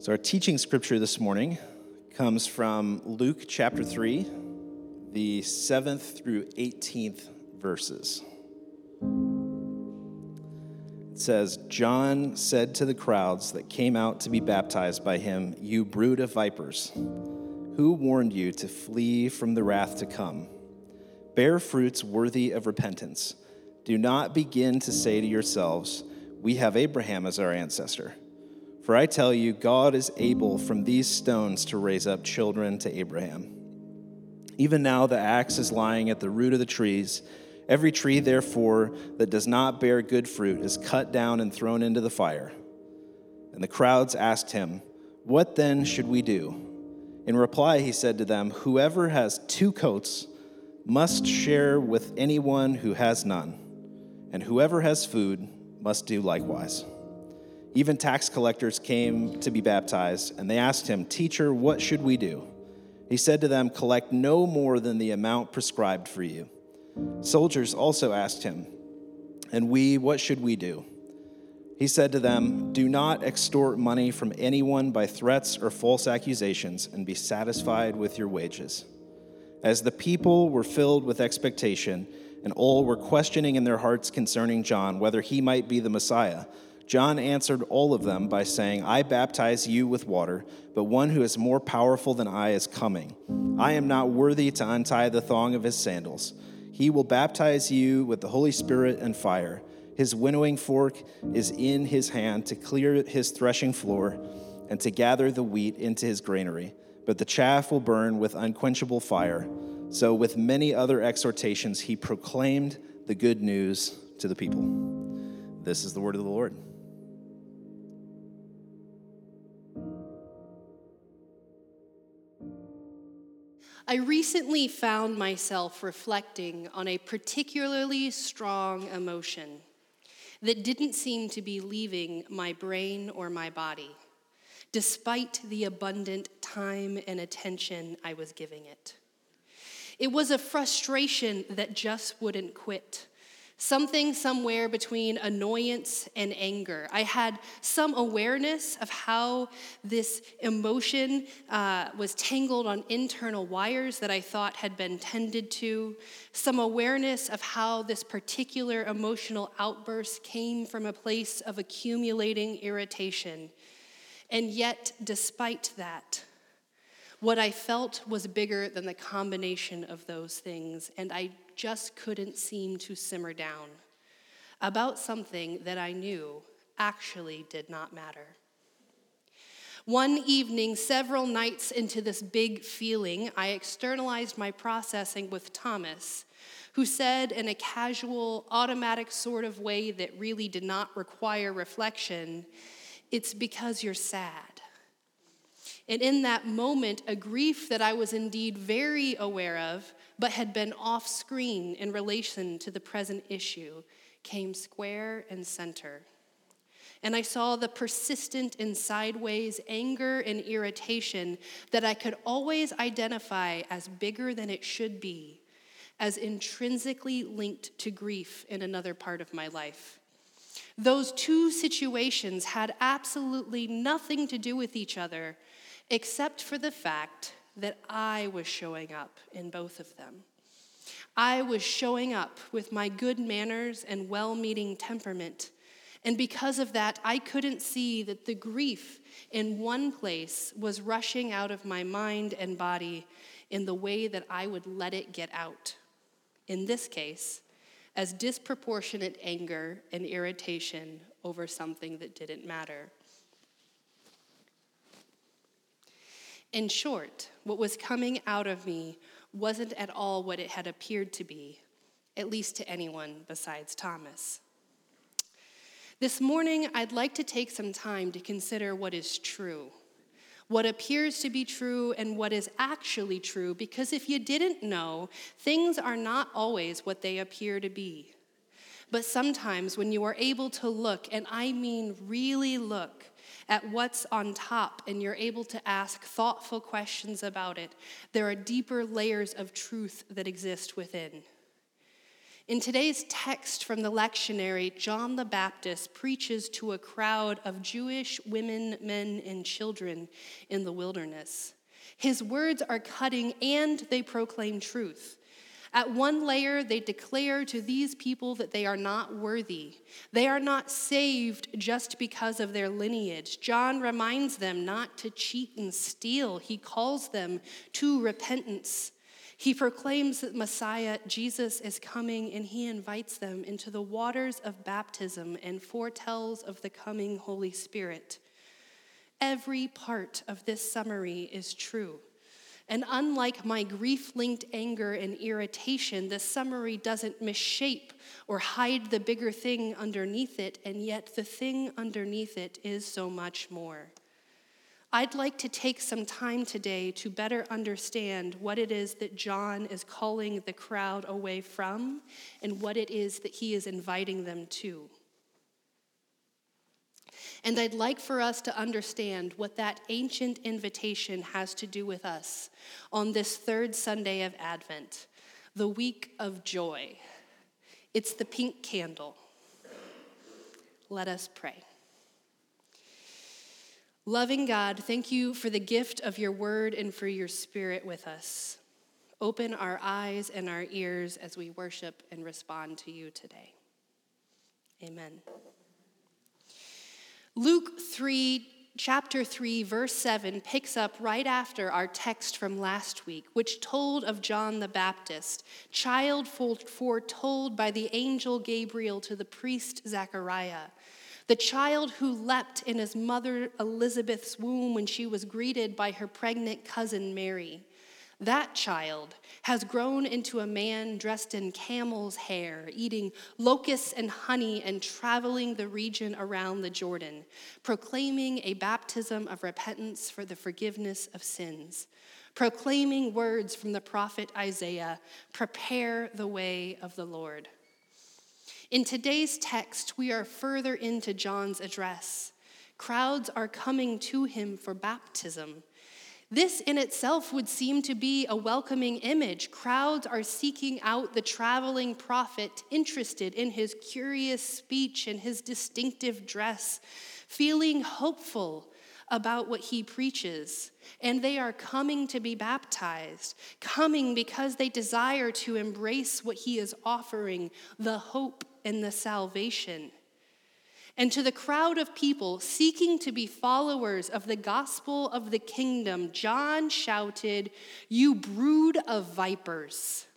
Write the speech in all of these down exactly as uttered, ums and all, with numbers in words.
So our teaching scripture this morning comes from Luke chapter three, the seventh through eighteenth verses. It says, John said to the crowds that came out to be baptized by him, "You brood of vipers, who warned you to flee from the wrath to come? Bear fruits worthy of repentance. Do not begin to say to yourselves, 'We have Abraham as our ancestor.' For I tell you, God is able from these stones to raise up children to Abraham. Even now the axe is lying at the root of the trees. Every tree, therefore, that does not bear good fruit is cut down and thrown into the fire." And the crowds asked him, "What then should we do?" In reply, he said to them, "Whoever has two coats must share with anyone who has none, and whoever has food must do likewise." Even tax collectors came to be baptized, and they asked him, "Teacher, what should we do?" He said to them, "Collect no more than the amount prescribed for you." Soldiers also asked him, "And we, what should we do?" He said to them, "Do not extort money from anyone by threats or false accusations, and be satisfied with your wages." As the people were filled with expectation, and all were questioning in their hearts concerning John whether he might be the Messiah, John answered all of them by saying, "I baptize you with water, but one who is more powerful than I is coming. I am not worthy to untie the thong of his sandals. He will baptize you with the Holy Spirit and fire. His winnowing fork is in his hand to clear his threshing floor and to gather the wheat into his granary, but the chaff will burn with unquenchable fire." So with many other exhortations, he proclaimed the good news to the people. This is the word of the Lord. I recently found myself reflecting on a particularly strong emotion that didn't seem to be leaving my brain or my body, despite the abundant time and attention I was giving it. It was a frustration that just wouldn't quit. Something somewhere between annoyance and anger. I had some awareness of how this emotion uh, was tangled on internal wires that I thought had been tended to. Some awareness of how this particular emotional outburst came from a place of accumulating irritation. And yet, despite that, what I felt was bigger than the combination of those things, and I just couldn't seem to simmer down about something that I knew actually did not matter. One evening, several nights into this big feeling, I externalized my processing with Thomas, who said in a casual, automatic sort of way that really did not require reflection, "It's because you're sad." And in that moment, a grief that I was indeed very aware of, but had been off screen in relation to the present issue, came square and center. And I saw the persistent and sideways anger and irritation that I could always identify as bigger than it should be, as intrinsically linked to grief in another part of my life. Those two situations had absolutely nothing to do with each other, except for the fact that I was showing up in both of them. I was showing up with my good manners and well-meaning temperament, and because of that, I couldn't see that the grief in one place was rushing out of my mind and body in the way that I would let it get out. In this case, as disproportionate anger and irritation over something that didn't matter. In short, what was coming out of me wasn't at all what it had appeared to be, at least to anyone besides Thomas. This morning, I'd like to take some time to consider what is true, what appears to be true, and what is actually true, because if you didn't know, things are not always what they appear to be. But sometimes when you are able to look, and I mean really look, at what's on top and you're able to ask thoughtful questions about it, there are deeper layers of truth that exist within. In today's text from the lectionary, John the Baptist preaches to a crowd of Jewish women, men, and children in the wilderness. His words are cutting and they proclaim truth. At one layer, they declare to these people that they are not worthy. They are not saved just because of their lineage. John reminds them not to cheat and steal. He calls them to repentance. He proclaims that Messiah, Jesus, is coming, and he invites them into the waters of baptism and foretells of the coming Holy Spirit. Every part of this summary is true. And unlike my grief-linked anger and irritation, this summary doesn't misshape or hide the bigger thing underneath it, and yet the thing underneath it is so much more. I'd like to take some time today to better understand what it is that John is calling the crowd away from and what it is that he is inviting them to. And I'd like for us to understand what that ancient invitation has to do with us on this third Sunday of Advent, the week of joy. It's the pink candle. Let us pray. Loving God, thank you for the gift of your word and for your spirit with us. Open our eyes and our ears as we worship and respond to you today. Amen. Luke three, chapter three, verse seven picks up right after our text from last week, which told of John the Baptist, child foretold by the angel Gabriel to the priest Zechariah. The child who leapt in his mother Elizabeth's womb when she was greeted by her pregnant cousin Mary. That child has grown into a man dressed in camel's hair, eating locusts and honey and traveling the region around the Jordan, proclaiming a baptism of repentance for the forgiveness of sins, proclaiming words from the prophet Isaiah, prepare the way of the Lord. In today's text, we are further into John's address. Crowds are coming to him for baptism. This in itself would seem to be a welcoming image. Crowds are seeking out the traveling prophet, interested in his curious speech and his distinctive dress, feeling hopeful about what he preaches. And they are coming to be baptized, coming because they desire to embrace what he is offering, the hope and the salvation. And to the crowd of people seeking to be followers of the gospel of the kingdom, John shouted, "You brood of vipers.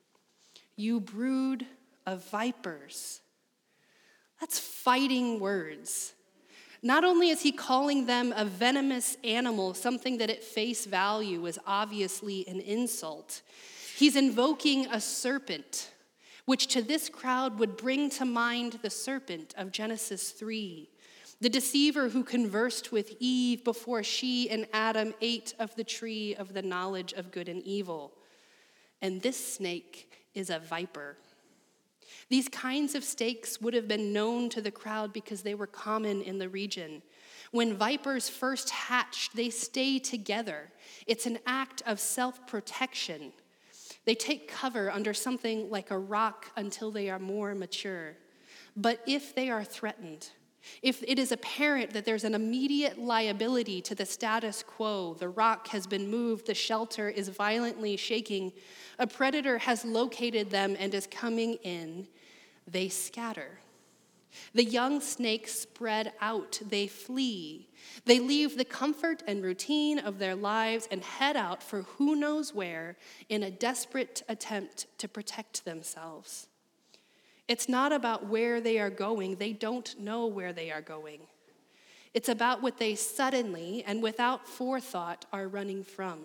You brood of vipers." That's fighting words. Not only is he calling them a venomous animal, something that at face value is obviously an insult, he's invoking a serpent, which to this crowd would bring to mind the serpent of Genesis three, the deceiver who conversed with Eve before she and Adam ate of the tree of the knowledge of good and evil. And this snake is a viper. These kinds of snakes would have been known to the crowd because they were common in the region. When vipers first hatch, they stay together. It's an act of self-protection. They take cover under something like a rock until they are more mature. But if they are threatened, if it is apparent that there's an immediate liability to the status quo, the rock has been moved, the shelter is violently shaking, a predator has located them and is coming in, they scatter. The young snakes spread out, they flee. They leave the comfort and routine of their lives and head out for who knows where in a desperate attempt to protect themselves. It's not about where they are going. They don't know where they are going. It's about what they suddenly and without forethought are running from.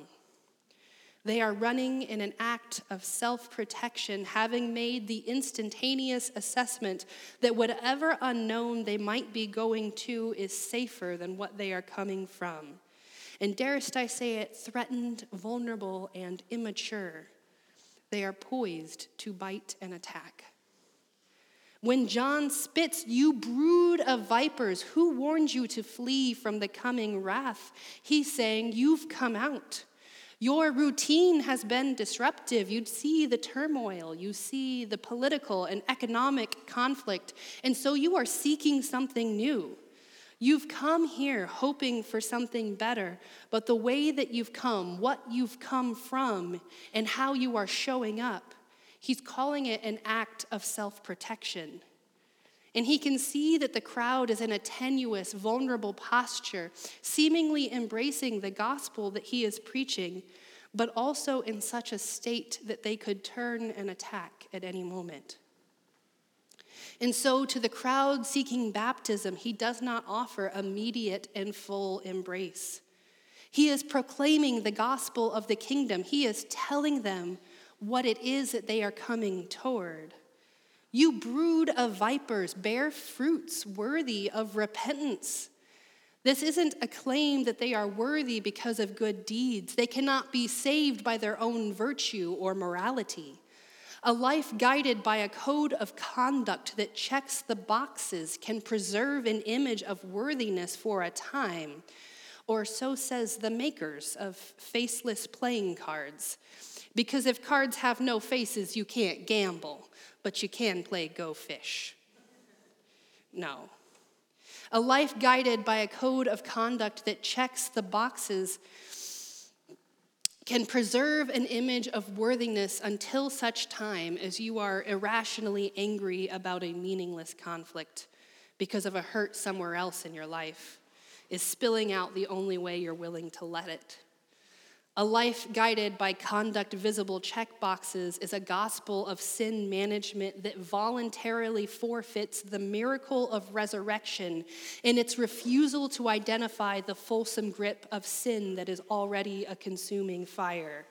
They are running in an act of self-protection, having made the instantaneous assessment that whatever unknown they might be going to is safer than what they are coming from. And darest I say it, threatened, vulnerable, and immature. They are poised to bite and attack. When John spits, "You brood of vipers, who warned you to flee from the coming wrath?" He's saying, you've come out. Your routine has been disruptive. You'd see the turmoil, you see the political and economic conflict, and so you are seeking something new. You've come here hoping for something better, but the way that you've come, what you've come from, and how you are showing up, he's calling it an act of self-protection. And he can see that the crowd is in a tenuous, vulnerable posture, seemingly embracing the gospel that he is preaching, but also in such a state that they could turn and attack at any moment. And so to the crowd seeking baptism, he does not offer immediate and full embrace. He is proclaiming the gospel of the kingdom. He is telling them what it is that they are coming toward. You brood of vipers, bear fruits worthy of repentance. This isn't a claim that they are worthy because of good deeds. They cannot be saved by their own virtue or morality. A life guided by a code of conduct that checks the boxes can preserve an image of worthiness for a time, or so says the makers of faceless playing cards. Because if cards have no faces, you can't gamble, but you can play Go Fish. No. A life guided by a code of conduct that checks the boxes can preserve an image of worthiness until such time as you are irrationally angry about a meaningless conflict because of a hurt somewhere else in your life is spilling out the only way you're willing to let it. A life guided by conduct visible check boxes is a gospel of sin management that voluntarily forfeits the miracle of resurrection in its refusal to identify the fulsome grip of sin that is already a consuming fire.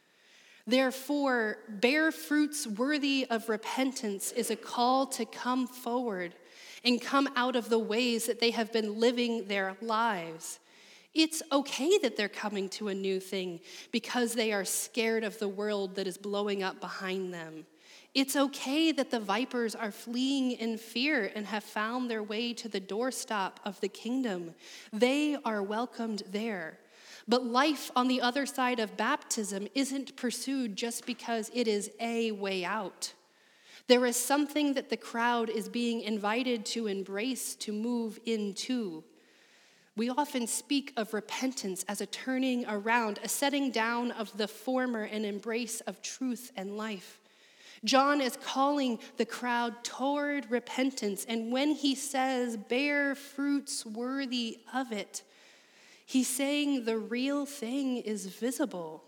Therefore, bear fruits worthy of repentance is a call to come forward and come out of the ways that they have been living their lives. It's okay that they're coming to a new thing because they are scared of the world that is blowing up behind them. It's okay that the vipers are fleeing in fear and have found their way to the doorstop of the kingdom. They are welcomed there. But life on the other side of baptism isn't pursued just because it is a way out. There is something that the crowd is being invited to embrace, to move into. We often speak of repentance as a turning around, a setting down of the former and embrace of truth and life. John is calling the crowd toward repentance, and when he says, bear fruits worthy of it, he's saying the real thing is visible.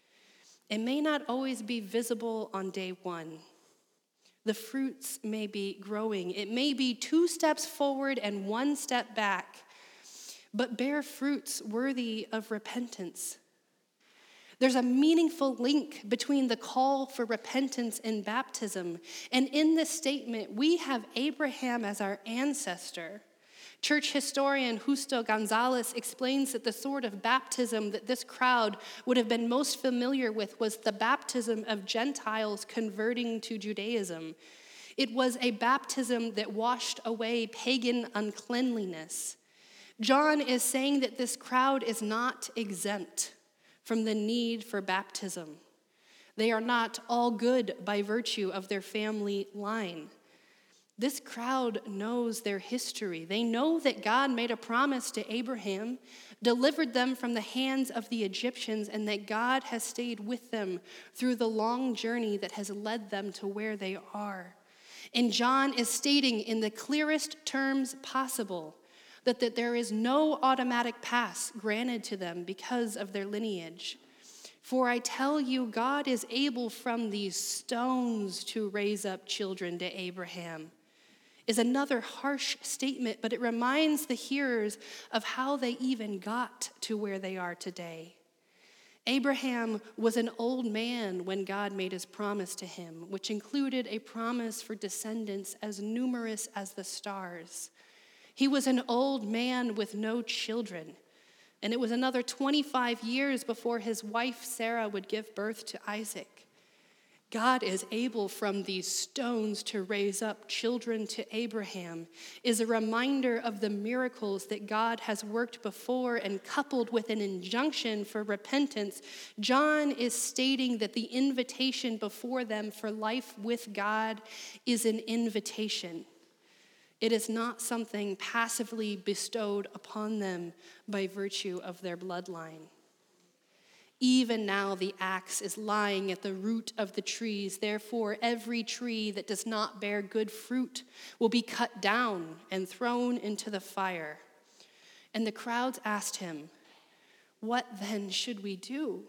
It may not always be visible on day one. The fruits may be growing. It may be two steps forward and one step back, but bear fruits worthy of repentance. There's a meaningful link between the call for repentance and baptism. And in this statement, we have Abraham as our ancestor. Church historian Justo Gonzalez explains that the sort of baptism that this crowd would have been most familiar with was the baptism of Gentiles converting to Judaism. It was a baptism that washed away pagan uncleanliness. John is saying that this crowd is not exempt from the need for baptism. They are not all good by virtue of their family line. This crowd knows their history. They know that God made a promise to Abraham, delivered them from the hands of the Egyptians, and that God has stayed with them through the long journey that has led them to where they are. And John is stating in the clearest terms possible that, that there is no automatic pass granted to them because of their lineage. For I tell you, God is able from these stones to raise up children to Abraham. Is another harsh statement, but it reminds the hearers of how they even got to where they are today. Abraham was an old man when God made his promise to him, which included a promise for descendants as numerous as the stars. He was an old man with no children, and it was another twenty-five years before his wife Sarah would give birth to Isaac. God is able from these stones to raise up children to Abraham is a reminder of the miracles that God has worked before, and coupled with an injunction for repentance, John is stating that the invitation before them for life with God is an invitation. It is not something passively bestowed upon them by virtue of their bloodline. Even now the axe is lying at the root of the trees. Therefore, every tree that does not bear good fruit will be cut down and thrown into the fire. And the crowds asked him, "What then should we do?"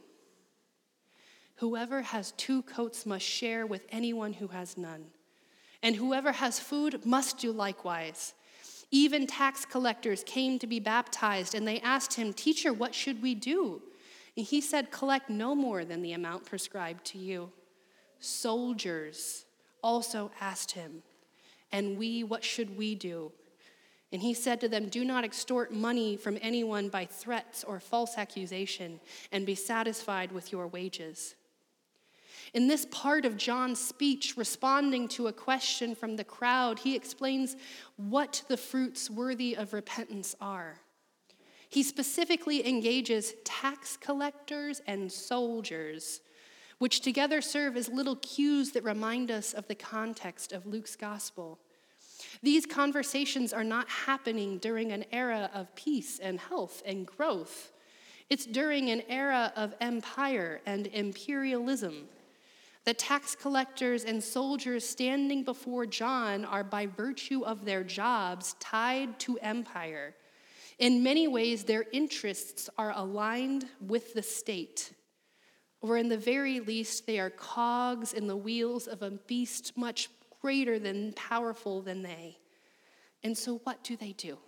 "Whoever has two coats must share with anyone who has none. And whoever has food must do likewise." Even tax collectors came to be baptized, and they asked him, "Teacher, what should we do?" And he said, "Collect no more than the amount prescribed to you." Soldiers also asked him, "And we, what should we do?" And he said to them, "Do not extort money from anyone by threats or false accusation, and be satisfied with your wages." In this part of John's speech, responding to a question from the crowd, he explains what the fruits worthy of repentance are. He specifically engages tax collectors and soldiers, which together serve as little cues that remind us of the context of Luke's gospel. These conversations are not happening during an era of peace and health and growth. It's during an era of empire and imperialism. The tax collectors and soldiers standing before John are, by virtue of their jobs, tied to empire. In many ways, their interests are aligned with the state, or in the very least, they are cogs in the wheels of a beast much greater than powerful than they. And so what do they do?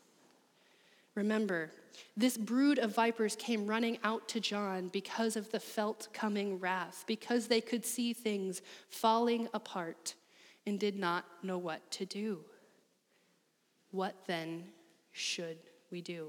Remember, this brood of vipers came running out to John because of the felt coming wrath, because they could see things falling apart and did not know what to do. What then should we do?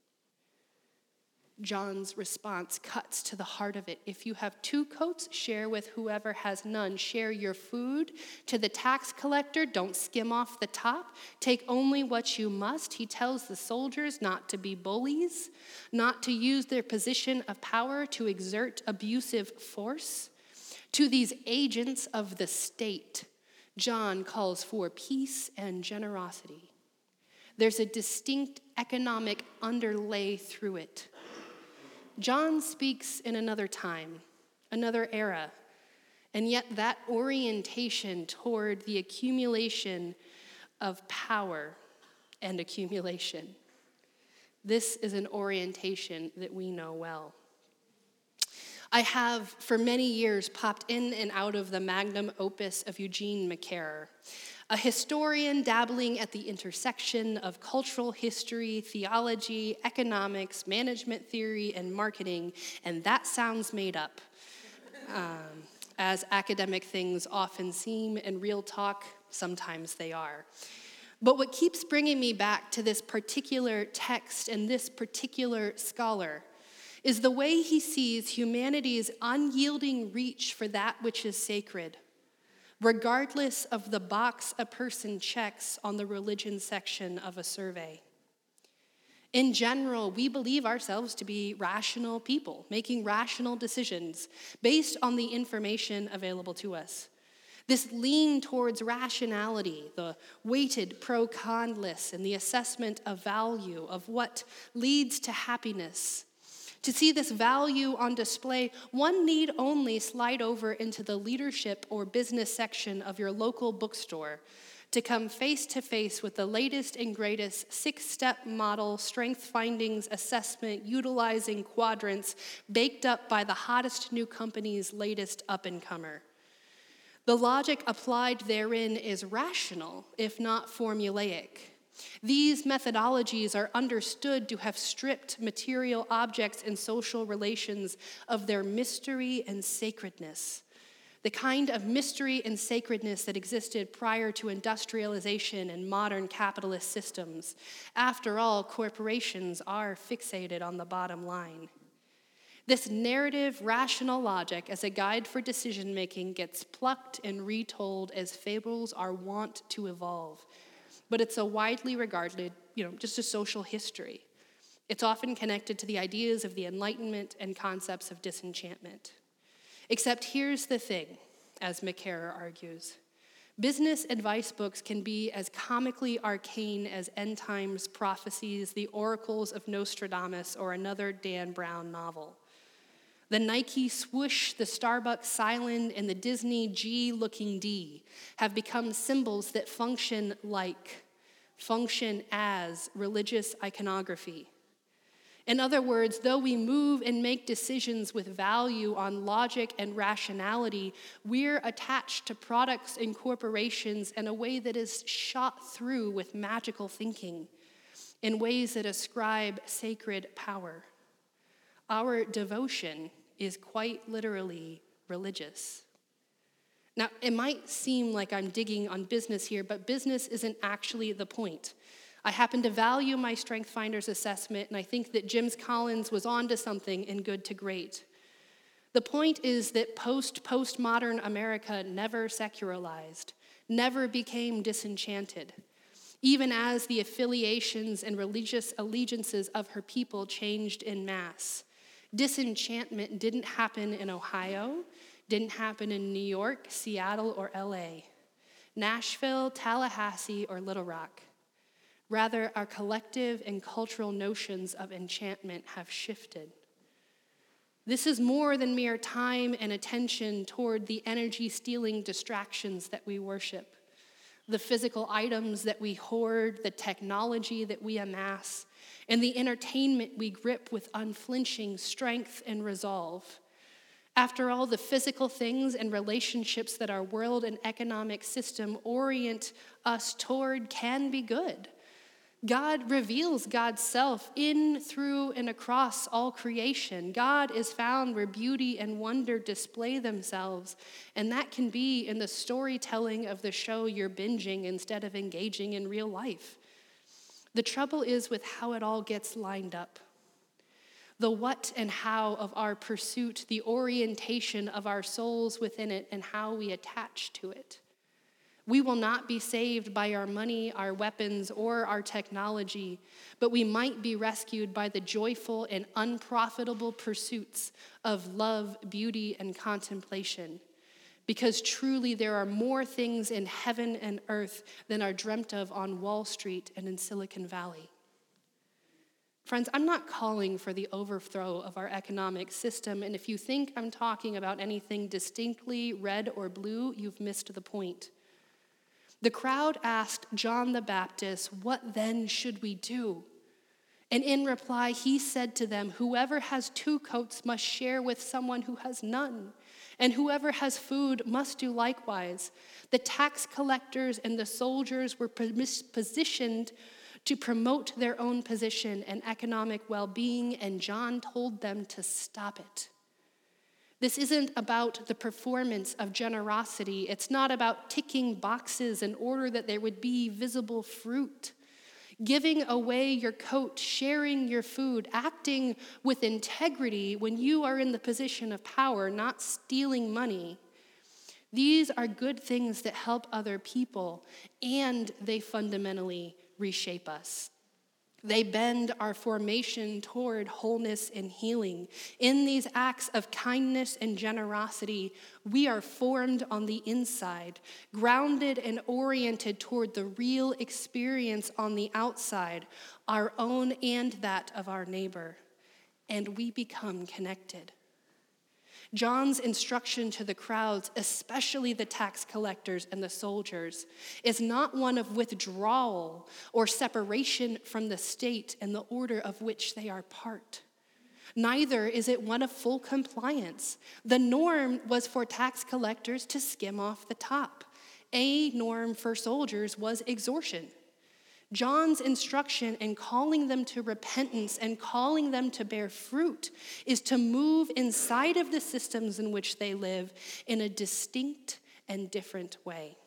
John's response cuts to the heart of it. If you have two coats, share with whoever has none. Share your food. To the tax collector, don't skim off the top. Take only what you must. He tells the soldiers not to be bullies, not to use their position of power to exert abusive force. To these agents of the state, John calls for peace and generosity. There's a distinct economic underlay through it. John speaks in another time, another era, and yet that orientation toward the accumulation of power and accumulation, this is an orientation that we know well. I have, for many years, popped in and out of the magnum opus of Eugene McCarrer, a historian dabbling at the intersection of cultural history, theology, economics, management theory, and marketing, and that sounds made up, um, as academic things often seem, and real talk, sometimes they are. But what keeps bringing me back to this particular text and this particular scholar is the way he sees humanity's unyielding reach for that which is sacred, regardless of the box a person checks on the religion section of a survey. In general, we believe ourselves to be rational people, making rational decisions based on the information available to us. This lean towards rationality, the weighted pro-con lists, and the assessment of value of what leads to happiness. To see this value on display, one need only slide over into the leadership or business section of your local bookstore to come face to face with the latest and greatest six-step model strength findings assessment utilizing quadrants baked up by the hottest new company's latest up-and-comer. The logic applied therein is rational, if not formulaic. These methodologies are understood to have stripped material objects and social relations of their mystery and sacredness, the kind of mystery and sacredness that existed prior to industrialization and modern capitalist systems. After all, corporations are fixated on the bottom line. This narrative, rational logic as a guide for decision-making gets plucked and retold as fables are wont to evolve. But it's a widely regarded, you know, just a social history. It's often connected to the ideas of the Enlightenment and concepts of disenchantment. Except here's the thing, as McCarrer argues. Business advice books can be as comically arcane as end times prophecies, the oracles of Nostradamus, or another Dan Brown novel. The Nike swoosh, the Starbucks Silent, and the Disney G-looking D have become symbols that function like, function as religious iconography. In other words, though we move and make decisions with value on logic and rationality, we're attached to products and corporations in a way that is shot through with magical thinking, in ways that ascribe sacred power. Our devotion is quite literally religious. Now, it might seem like I'm digging on business here, but business isn't actually the point. I happen to value my Strength Finders assessment, and I think that Jim Collins was onto something in Good to Great. The point is that post-postmodern America never secularized, never became disenchanted, even as the affiliations and religious allegiances of her people changed en masse. Disenchantment didn't happen in Ohio, didn't happen in New York, Seattle, or L A, Nashville, Tallahassee, or Little Rock. Rather, our collective and cultural notions of enchantment have shifted. This is more than mere time and attention toward the energy-stealing distractions that we worship, the physical items that we hoard, the technology that we amass, and the entertainment we grip with unflinching strength and resolve. After all, the physical things and relationships that our world and economic system orient us toward can be good. God reveals God's self in, through, and across all creation. God is found where beauty and wonder display themselves, and that can be in the storytelling of the show you're binging instead of engaging in real life. The trouble is with how it all gets lined up. The what and how of our pursuit, the orientation of our souls within it, and how we attach to it. We will not be saved by our money, our weapons, or our technology, but we might be rescued by the joyful and unprofitable pursuits of love, beauty, and contemplation. Because truly there are more things in heaven and earth than are dreamt of on Wall Street and in Silicon Valley. Friends, I'm not calling for the overthrow of our economic system, and if you think I'm talking about anything distinctly red or blue, you've missed the point. The crowd asked John the Baptist, "What then should we do?" And in reply, he said to them, "Whoever has two coats must share with someone who has none, and whoever has food must do likewise." The tax collectors and the soldiers were positioned to promote their own position and economic well-being, and John told them to stop it. This isn't about the performance of generosity. It's not about ticking boxes in order that there would be visible fruit. Giving away your coat, sharing your food, acting with integrity when you are in the position of power, not stealing money. These are good things that help other people, and they fundamentally reshape us. They bend our formation toward wholeness and healing. In these acts of kindness and generosity, we are formed on the inside, grounded and oriented toward the real experience on the outside, our own and that of our neighbor, and we become connected. John's instruction to the crowds, especially the tax collectors and the soldiers, is not one of withdrawal or separation from the state and the order of which they are part. Neither is it one of full compliance. The norm was for tax collectors to skim off the top. A norm for soldiers was extortion. John's instruction in calling them to repentance and calling them to bear fruit is to move inside of the systems in which they live in a distinct and different way.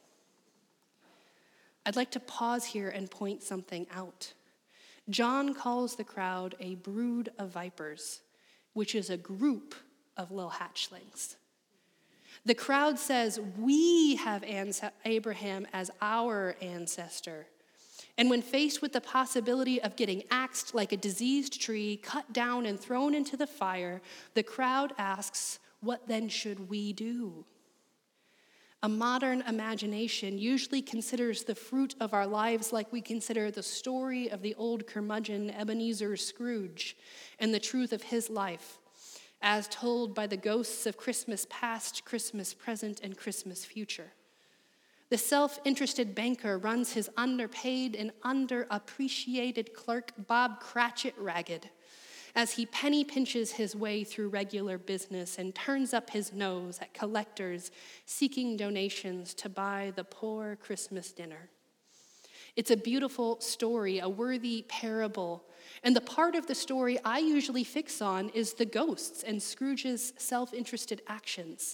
I'd like to pause here and point something out. John calls the crowd a brood of vipers, which is a group of little hatchlings. The crowd says, we have Abraham as our ancestor. And when faced with the possibility of getting axed like a diseased tree, cut down and thrown into the fire, the crowd asks, what then should we do? A modern imagination usually considers the fruit of our lives like we consider the story of the old curmudgeon Ebenezer Scrooge and the truth of his life, as told by the ghosts of Christmas past, Christmas present, and Christmas future. The self-interested banker runs his underpaid and underappreciated clerk, Bob Cratchit, ragged as he penny pinches his way through regular business and turns up his nose at collectors seeking donations to buy the poor Christmas dinner. It's a beautiful story, a worthy parable, and the part of the story I usually fix on is the ghosts and Scrooge's self-interested actions.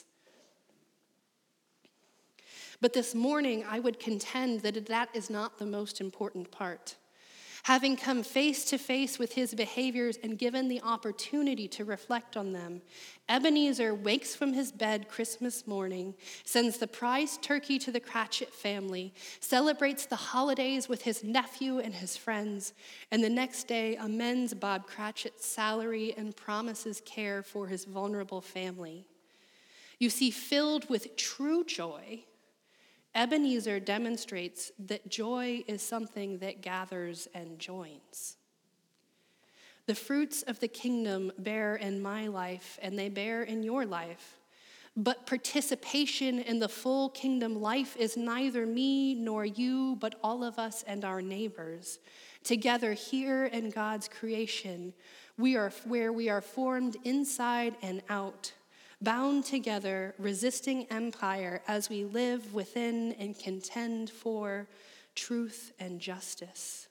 But this morning, I would contend that that is not the most important part. Having come face to face with his behaviors and given the opportunity to reflect on them, Ebenezer wakes from his bed Christmas morning, sends the prized turkey to the Cratchit family, celebrates the holidays with his nephew and his friends, and the next day amends Bob Cratchit's salary and promises care for his vulnerable family. You see, filled with true joy, Ebenezer demonstrates that joy is something that gathers and joins. The fruits of the kingdom bear in my life, and they bear in your life. But participation in the full kingdom life is neither me nor you, but all of us and our neighbors. Together here in God's creation, we are where we are formed inside and out, bound together, resisting empire as we live within and contend for truth and justice.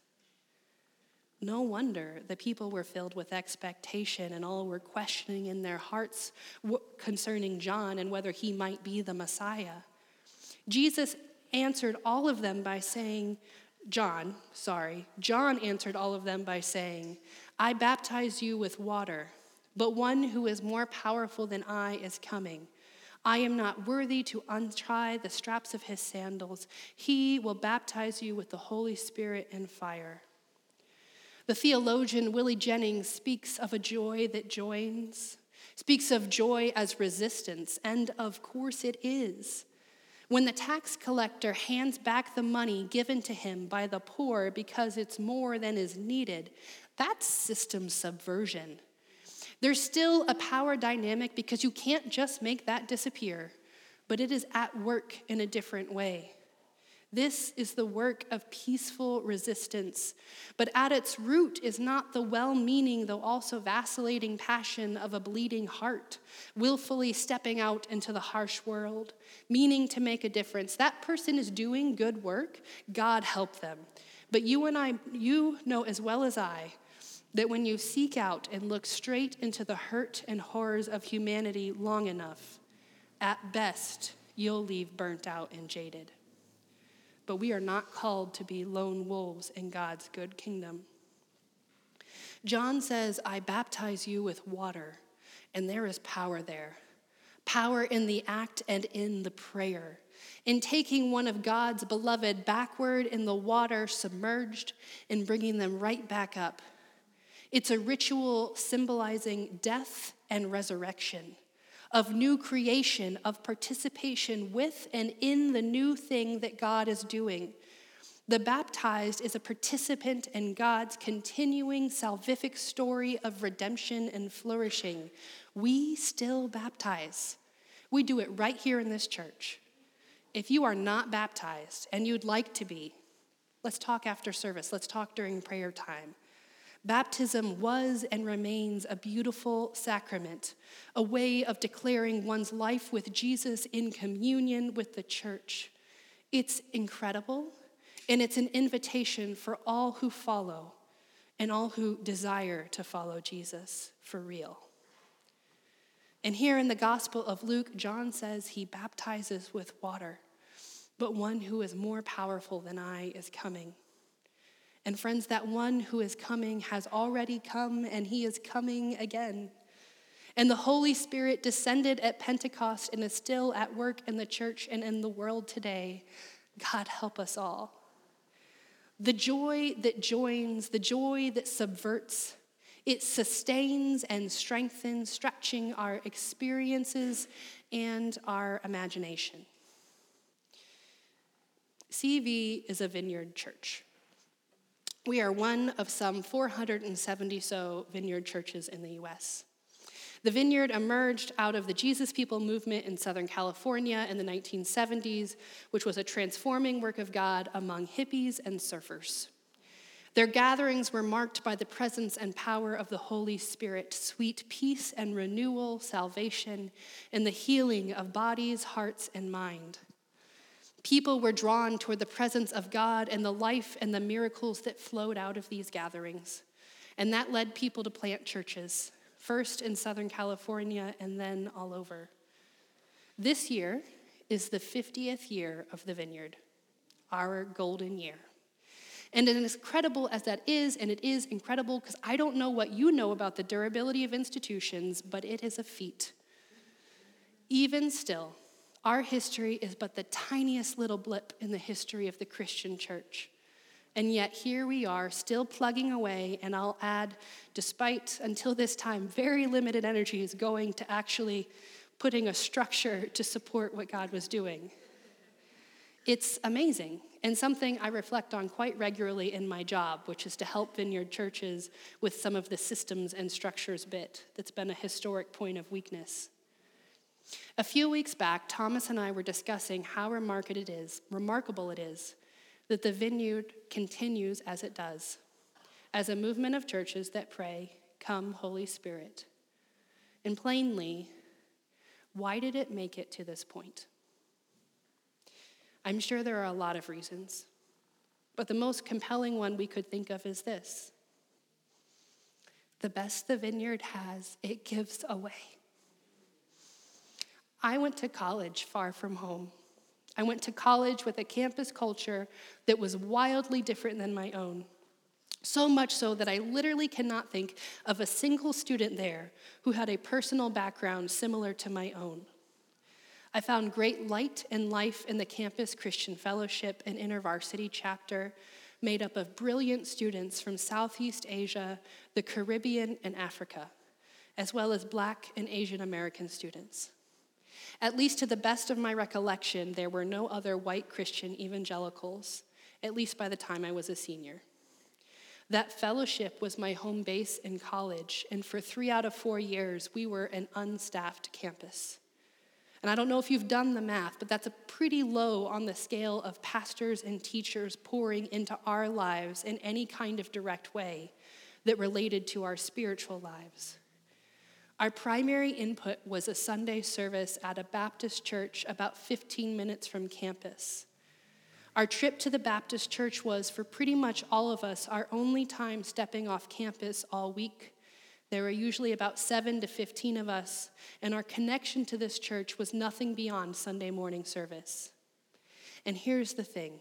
No wonder the people were filled with expectation and all were questioning in their hearts concerning John and whether he might be the Messiah. Jesus answered all of them by saying, John, sorry, John answered all of them by saying, I baptize you with water, but one who is more powerful than I is coming. I am not worthy to untie the straps of his sandals. He will baptize you with the Holy Spirit and fire. The theologian Willie Jennings speaks of a joy that joins, speaks of joy as resistance, and of course it is. When the tax collector hands back the money given to him by the poor because it's more than is needed, that's system subversion. There's still a power dynamic because you can't just make that disappear, but it is at work in a different way. This is the work of peaceful resistance, but at its root is not the well-meaning, though also vacillating passion of a bleeding heart, willfully stepping out into the harsh world, meaning to make a difference. That person is doing good work. God help them. But you and I, you know as well as I, that when you seek out and look straight into the hurt and horrors of humanity long enough, at best, you'll leave burnt out and jaded. But we are not called to be lone wolves in God's good kingdom. John says, I baptize you with water, and there is power there. Power in the act and in the prayer. In taking one of God's beloved backward in the water, submerged, and bringing them right back up. It's a ritual symbolizing death and resurrection, of new creation, of participation with and in the new thing that God is doing. The baptized is a participant in God's continuing salvific story of redemption and flourishing. We still baptize. We do it right here in this church. If you are not baptized and you'd like to be, let's talk after service. Let's talk during prayer time. Baptism was and remains a beautiful sacrament, a way of declaring one's life with Jesus in communion with the church. It's incredible, and it's an invitation for all who follow and all who desire to follow Jesus for real. And here in the Gospel of Luke, John says he baptizes with water, but one who is more powerful than I is coming. And friends, that one who is coming has already come, and he is coming again. And the Holy Spirit descended at Pentecost and is still at work in the church and in the world today. God help us all. The joy that joins, the joy that subverts, it sustains and strengthens, stretching our experiences and our imagination. C V is a vineyard church. We are one of some four hundred seventy so vineyard churches in the U S. The Vineyard emerged out of the Jesus People movement in Southern California in the nineteen seventies, which was a transforming work of God among hippies and surfers. Their gatherings were marked by the presence and power of the Holy Spirit, sweet peace and renewal, salvation, and the healing of bodies, hearts, and mind. People were drawn toward the presence of God and the life and the miracles that flowed out of these gatherings. And that led people to plant churches, first in Southern California and then all over. This year is the fiftieth year of the Vineyard, our golden year. And as incredible as that is, and it is incredible because I don't know what you know about the durability of institutions, but it is a feat. Even still, our history is but the tiniest little blip in the history of the Christian church. And yet here we are, still plugging away, and I'll add, despite, until this time, very limited energy is going to actually putting a structure to support what God was doing. It's amazing, and something I reflect on quite regularly in my job, which is to help Vineyard churches with some of the systems and structures bit that's been a historic point of weakness. A few weeks back, Thomas and I were discussing how remarkable it is, remarkable it is that the Vineyard continues as it does, as a movement of churches that pray, "Come, Holy Spirit." And plainly, why did it make it to this point? I'm sure there are a lot of reasons, but the most compelling one we could think of is this: the best the Vineyard has, it gives away. I went to college far from home. I went to college with a campus culture that was wildly different than my own. So much so that I literally cannot think of a single student there who had a personal background similar to my own. I found great light and life in the campus Christian Fellowship and InterVarsity chapter, made up of brilliant students from Southeast Asia, the Caribbean, and Africa, as well as Black and Asian American students. At least to the best of my recollection, there were no other white Christian evangelicals, at least by the time I was a senior. That fellowship was my home base in college, and for three out of four years, we were an unstaffed campus. And I don't know if you've done the math, but that's a pretty low on the scale of pastors and teachers pouring into our lives in any kind of direct way that related to our spiritual lives. Our primary input was a Sunday service at a Baptist church about fifteen minutes from campus. Our trip to the Baptist church was, for pretty much all of us, our only time stepping off campus all week. There were usually about seven to fifteen of us, and our connection to this church was nothing beyond Sunday morning service. And here's the thing: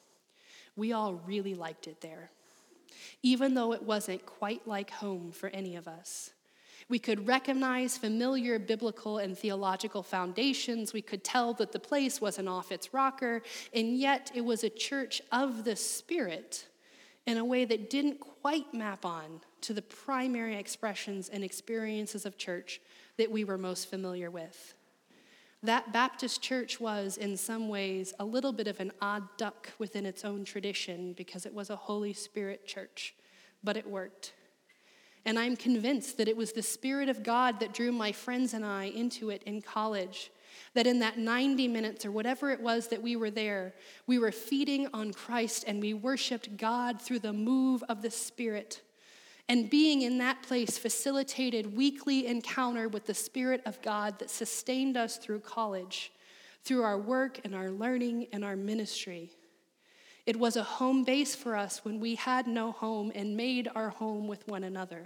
we all really liked it there, even though it wasn't quite like home for any of us. We could recognize familiar biblical and theological foundations. We could tell that the place wasn't off its rocker, and yet it was a church of the Spirit in a way that didn't quite map on to the primary expressions and experiences of church that we were most familiar with. That Baptist church was, in some ways, a little bit of an odd duck within its own tradition because it was a Holy Spirit church, but it worked. And I'm convinced that it was the Spirit of God that drew my friends and I into it in college, that in that ninety minutes or whatever it was that we were there, we were feeding on Christ and we worshiped God through the move of the Spirit. And being in that place facilitated weekly encounter with the Spirit of God that sustained us through college, through our work and our learning and our ministry. It was a home base for us when we had no home and made our home with one another.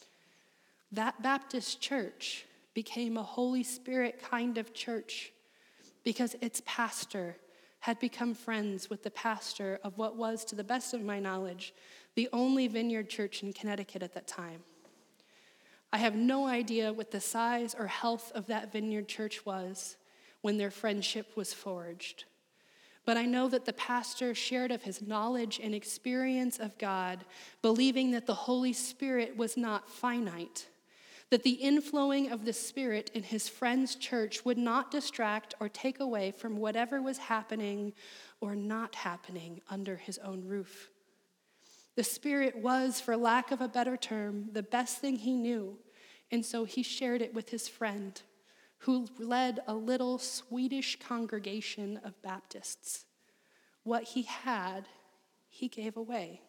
That Baptist church became a Holy Spirit kind of church because its pastor had become friends with the pastor of what was, to the best of my knowledge, the only Vineyard church in Connecticut at that time. I have no idea what the size or health of that Vineyard Church was when their friendship was forged. But I know that the pastor shared of his knowledge and experience of God, believing that the Holy Spirit was not finite, that the inflowing of the Spirit in his friend's church would not distract or take away from whatever was happening or not happening under his own roof. The Spirit was, for lack of a better term, the best thing he knew, and so he shared it with his friend, who led a little Swedish congregation of Baptists. What he had, he gave away.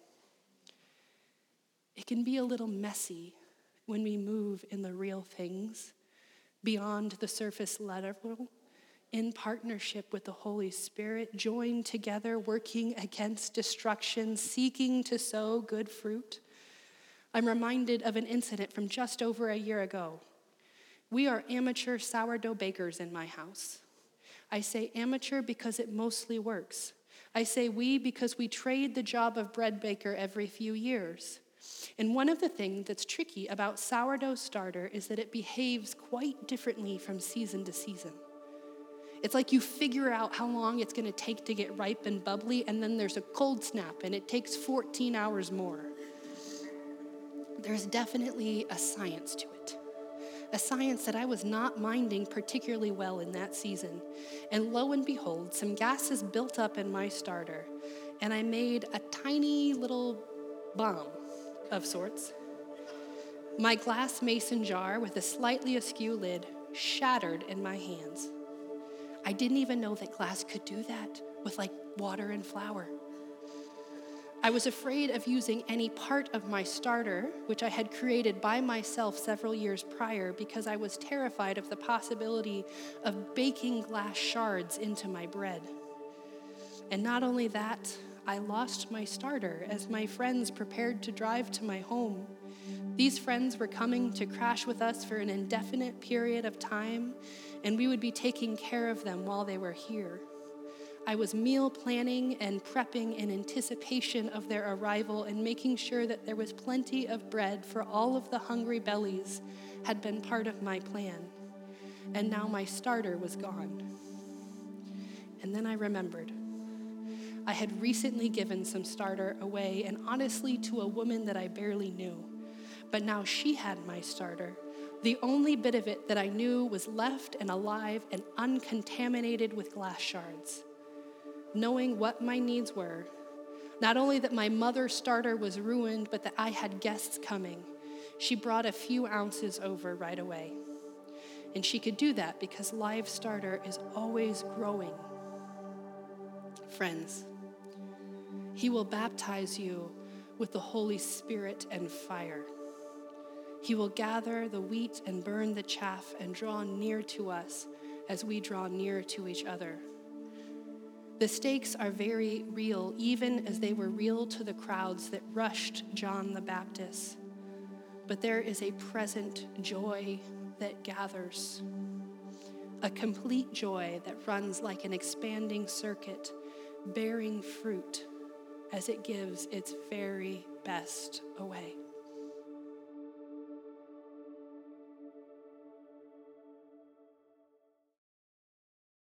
It can be a little messy when we move in the real things, beyond the surface level, in partnership with the Holy Spirit, joined together, working against destruction, seeking to sow good fruit. I'm reminded of an incident from just over a year ago. We are amateur sourdough bakers in my house. I say amateur because it mostly works. I say we because we trade the job of bread baker every few years. And one of the things that's tricky about sourdough starter is that it behaves quite differently from season to season. It's like you figure out how long it's going to take to get ripe and bubbly, and then there's a cold snap, and it takes fourteen hours more. There's definitely a science to it. A science that I was not minding particularly well in that season. And lo and behold, some gases built up in my starter, and I made a tiny little bomb of sorts. My glass mason jar with a slightly askew lid shattered in my hands. I didn't even know that glass could do that with like water and flour. I was afraid of using any part of my starter, which I had created by myself several years prior, because I was terrified of the possibility of baking glass shards into my bread. And not only that, I lost my starter as my friends prepared to drive to my home. These friends were coming to crash with us for an indefinite period of time, and we would be taking care of them while they were here. I was meal planning and prepping in anticipation of their arrival, and making sure that there was plenty of bread for all of the hungry bellies had been part of my plan. And now my starter was gone. And then I remembered. I had recently given some starter away, and honestly to a woman that I barely knew. But now she had my starter. The only bit of it that I knew was left and alive and uncontaminated with glass shards. Knowing what my needs were, not only that my mother's starter was ruined, but that I had guests coming, she brought a few ounces over right away. And she could do that because live starter is always growing. Friends, he will baptize you with the Holy Spirit and fire. He will gather the wheat and burn the chaff and draw near to us as we draw near to each other. The stakes are very real, even as they were real to the crowds that rushed John the Baptist. But there is a present joy that gathers, a complete joy that runs like an expanding circuit, bearing fruit as it gives its very best away.